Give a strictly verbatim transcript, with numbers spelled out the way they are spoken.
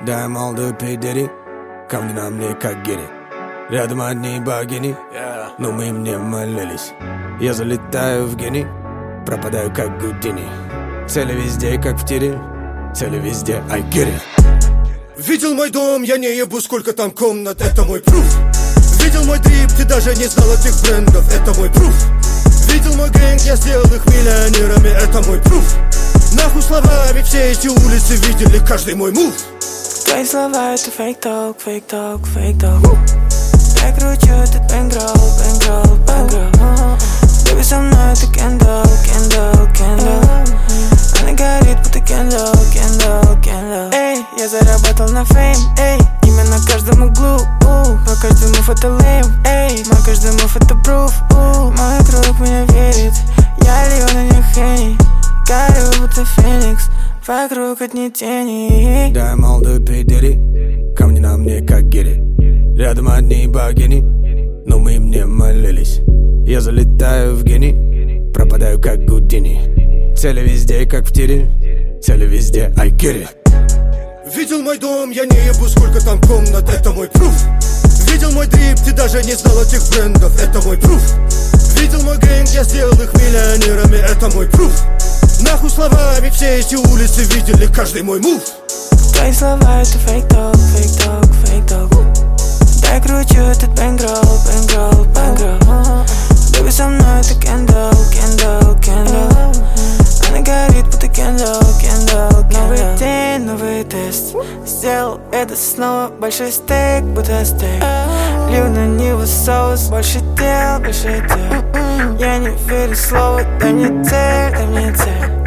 Да, молодой пидери, камни на мне как гири. Рядом одни богини, но мы им не молились. Я залетаю в гений, пропадаю как Гудини. Цели везде, как в тире, цели везде, I get it. Видел мой дом, я не ебу, сколько там комнат, это мой пруф. Видел мой дрип, ты даже не знал этих брендов, это мой пруф. Видел мой гэнг, я сделал их миллионерами, это мой пруф. Нахуй слова, ведь все эти улицы видели каждый мой мув. Твои слова это фейк-ток, фейк-ток, фейк-ток. Я кручу этот бэнгролл, бэнгролл, бэнгролл. Baby, со мной это кендалл, кендалл, кендалл. Она горит, будто кендалл, кендалл, кендалл. Эй, я заработал на фейм, эй. Имя на каждом углу, у. Мой каждый мув это лейм, эй. Мой каждый мув это пруф, у. Мой круг меня верит, я лью на них хени. Горю, будто феникс, вокруг одни тени. Да, молодой пидери, камни на мне как гири. Рядом одни богини, но мы им не молились. Я залетаю в гений, пропадаю как Гудини. Цели везде, как в тире, цели везде, I get it. Видел мой дом, я не ебу, сколько там комнат, это мой пруф. Видел мой дрип, ты даже не знал этих брендов, это мой пруф. Видел мой гэнг, я сделал их миллионерами, это мой пруф. Нахуй слова, ведь все эти улицы видели каждый мой мув. Твои слова это фейк-ток, фейк-ток, фейк-ток. Я кручу этот бэнгролл, бэнгролл, бэнгролл. Baby, со мной это кендалл, кендалл, кендалл. Она горит, будто кендалл, кендалл, кендалл. Новый день, новый тест. Сделал это снова, большой стейк, будто стейк. Лью на него соус, больше дел, больше дел. Я не верю слову, дай мне цель, дай мне цель.